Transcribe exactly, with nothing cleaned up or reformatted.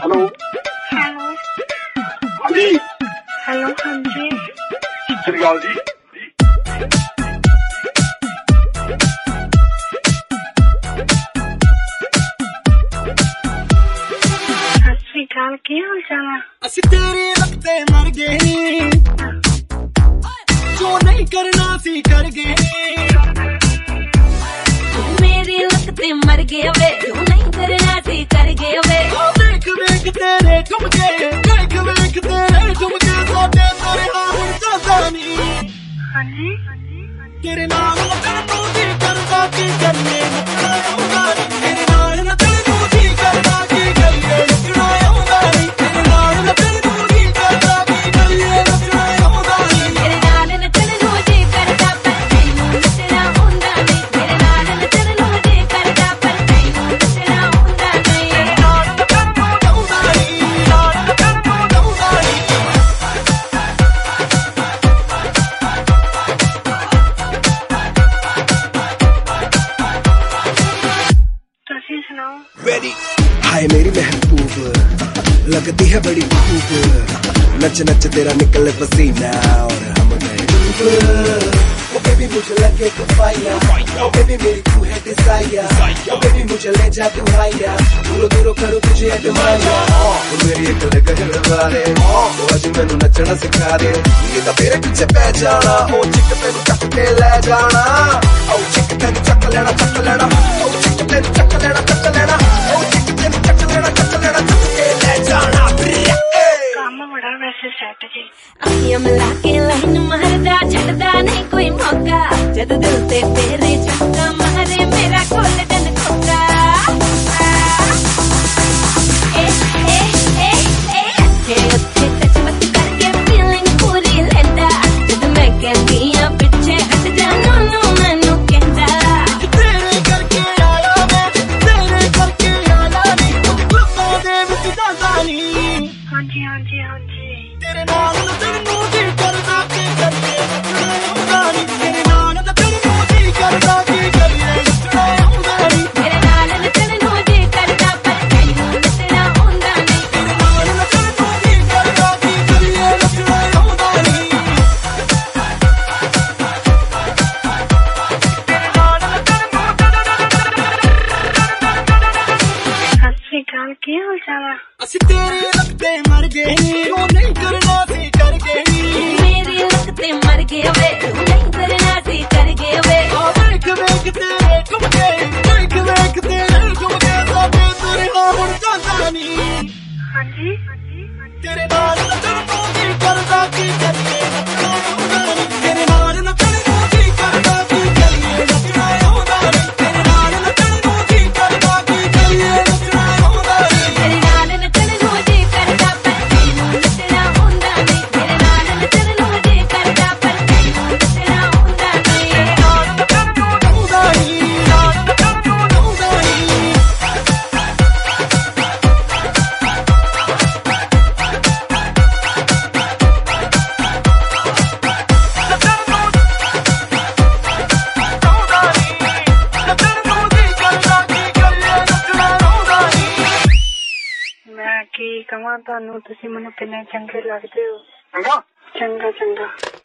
Hello hello हाँ जी hello हाँ जी सत श्री अकाल जी। सत श्री अकाल की हाल चाल है? ਅਸੀਂ ਤੇਰੇ ਲੱਗਦੇ ਮਰ ਗਏ ਨੀ, ਜੋ ਨਹੀਂ ਕਰਨਾ ਸੀ ਕਰ ਗਏ ਨੀ। ਤੂੰ ਮੇਰੇ ਲੱਗਦੇ ਮਰ ਗਏ ਵੇ, ਜੋ ਨਹੀਂ ਕਰਨਾ ਸੀ ਕਰ ਗਏ ਵੇ। ਵੇਖ ਵੇਖ ਤੇਰੇ ਠੁਮਕੇ, ਵੇਖ ਵੇਖ ਤੇਰੇ ਠੁਮਕੇ, ਸਾਡੇ ਤੇਰੇ ਨਾਲ ਹੁਣ ਚੱਲਦਾ ਨੀ। हाँ जी ਤੇਰੇ ਨਾਲ ਲੱਗਣ ਨੂੰ ਜੀ ਕਰਦਾ ਕੀ ਕਰੀਏ, ਨੱਚਣਾ ਆਉਂਦਾ ਨੀ। ਤੇਰੇ ਨਾਲ ਲੱਗਣ ਨੂੰ ਜੀ ਕਰਦਾ ਕੀ ਕਰੀਏ, ਨੱਚਣਾ ਆਉਂਦਾ ਨੀ। ਤੇਰੇ ਨਾਲ ਲੱਗਣ ਨੂੰ ਜੀ ਕਰਦਾ ਕੀ ਕਰੀਏ, ਨੱਚਣਾ ਆਉਂਦਾ ਨੀ। ਮੇਰੇ ਨਾਲ ਨੱਚਣ ਨੂੰ ਜੀ ਕਰਦਾ ਪਰ ਤੈਨੂੰ ਨੱਚਣਾ ਆਉਂਦਾ ਨਹੀਂ। ਮੇਰੇ ਨਾਲ ਨੱਚਣ ਨੂੰ ਜੀ ਕਰਦਾ ਪਰ ਤੈਨੂੰ ਨੱਚਣਾ ਆਉਂਦਾ ਨਹੀਂ। ਨਾਲ ਲੱਗਣ ਨੂੰ ਆਉਂਦਾ ਨੀ, ਨਾਲ ਲੱਗਣ ਨੂੰ ਆਉਂਦਾ ਨੀ। तुसी सुनाओ। रेडी हाय मेरी महबूब लगती है बड़ी खूब, नच नच तेरा निकले पसीना और हम गए डूब। ओ बेबी मुझे लगे तो फाया, ओ बेबी मेरी तू है डिजायर, ओ बेबी मुझे ले जा तू हाया, दूरों दूरों करूं तुझे एडमायर। ओ मेरी एक गजल वाले ओ आज मैनू नचना सिखा दे, ये तो तेरे पीछे पै जाना, ओ चिक तेनू चक के ले जाना, ओ चिक तेनू चक लेना चक लेना, ओ चिक तेनू चक लेना चक लेना, ओ चिक तेनू चक लेना चक लेना, चक के ले जाना। काम बड़ा वैसे सेट जी। ਅੱਖੀਆਂ ਮਿਲਾ ਕੇ ਲਾਈਨ ਮਾਰਦਾ, ਛੱਡਦਾ ਨਹੀਂ ਕੋਈ ਮੌਕਾ, ਜਦ ਦਿਲ ਤੇ ਤੇਰੇ ਝਟਕਾ ਮਾਰੇ ਮੇਰਾ ਗੋਲਡਨ ਖੋਕਾ। ਏ ਏ ਏ ਏ ਅੱਖੇ ਉੱਤੇ ਟੱਚ ਮਤ ਕਰਕੇ ਫੀਲਿੰਗ ਪੂਰੀ ਲੈਂਦਾ, ਜਦ ਮੈਂ ਕਹਿੰਦੀ ਆ ਪਿੱਛੇ ਹਟ ਜਾ ਨੂੰ ਮੈਨੂੰ ਕਹਿੰਦਾ। ਤੇਰੇ ਕਰਕੇ ਆਇਆ ਮੈਂ, ਤੇਰੇ ਕਰਕੇ ਆਇਆ ਨੀ, ਤੂੰ ਕਲੱਬਾਂ ਦੇ ਵਿੱਚ ਜਾਂਦਾ ਨੀ। हाँ जी हाँ जी हाँ जी ਤੇਰੇ ਨਾਲ ਨੱਚਣ ਨੂੰ ਜੀ ਕਰਦਾ ਕੀ ਕਰੀਏ, ਨੱਚਣਾ ਆਉਂਦਾ ਨੀ। ਤੇਰੇ ਨਾਲ ਨੱਚਣ ਨੂੰ ਜੀ ਕਰਦਾ ਕੀ ਕਰੀਏ, ਨੱਚਣਾ ਆਉਂਦਾ ਨੀ। ਮੇਰੇ ਨਾਲ ਨੱਚਣ ਨੂੰ ਜੀ ਕਰਦਾ ਪਰ ਤੈਨੂੰ ਨੱਚਣਾ ਆਉਂਦਾ ਨਹੀਂ। ਤੇਰੇ ਨਾਲ ਨੱਚਣ ਨੂੰ ਜੀ ਕਰਦਾ ਕੀ ਕਰੀਏ, ਨੱਚਣਾ ਆਉਂਦਾ ਨੀ। ਤੇਰੇ ਨਾਲ सत श्री अकाल की हाल चाल है? ਅਸੀਂ ਤੇਰੇ ਲੱਗਦੇ ਮਰ ਗਏ ਨੀ, ਉਹ ਨਹੀਂ ਕਰਨਾ ਸੀ ਕਰ ਗਏ ਨੀ। ਮੇਰੇ ਲੱਗਦੇ ਮਰ ਗਏ ਵੇ, ਜੋ ਨਹੀਂ ਕਰਨਾ ਸੀ ਕਰ ਗਏ ਵੇ। ਆ ਵੇਖ ਵੇਖ ਤੇਰੇ ਠੁਮਕੇ, ਵੇਖ ਵੇਖ ਤੇਰੇ ਠੁਮਕੇ, ਸਾਡੇ ਤੇਰੇ ਨਾਲ ਹੁਣ ਚੱਲਦਾ ਨੀ। हाँ जी ਤੇਰੇ ਨਾਲ ਨੱਚਣ ਨੂੰ ਜੀ ਕਰਦਾ ਕੀ ਕਰੀਏ, ਨੱਚਣਾ ਆਉਂਦਾ ਨੀ। ਤੇਰੇ ਨਾਲ ਨੱਚਣ ਨੂੰ ਜੀ ਕਰਦਾ ਕੀ ਕਰੀਏ, ਨੱਚਣਾ ਆਉਂਦਾ ਨੀ। ਤੇਰੇ ਨਾਲ ਨੱਚਣ ਨੂੰ ਜੀ ਕਰਦਾ ਕੀ ਕਰੀਏ, ਨੱਚਣਾ ਆਉਂਦਾ ਨੀ। ਮੇਰੇ ਨਾਲ ਨੱਚਣ ਨੂੰ ਜੀ ਕਰਦਾ ਪਰ ਤੈਨੂੰ ਨੱਚਣਾ ਆਉਂਦਾ ਨਹੀਂ। ਮੇਰੇ ਨਾਲ ਨੱਚਣ ਨੂੰ ਜੀ ਕਰਦਾ ਪਰ ਤੈਨੂੰ ਨੱਚਣਾ ਆਉਂਦਾ ਨਹੀਂ। ਨਾਲ ਨੱਚਣ ਨੂੰ ਆਉਂਦਾ ਨੀ, ਨਾਲ ਨੱਚਣ ਨੂੰ ਆਉਂਦਾ ਨੀ। मैं की कहां तुहानू तुसी मैनू किन्ने चंगे लगदे हो। चंगा चंगा चंगा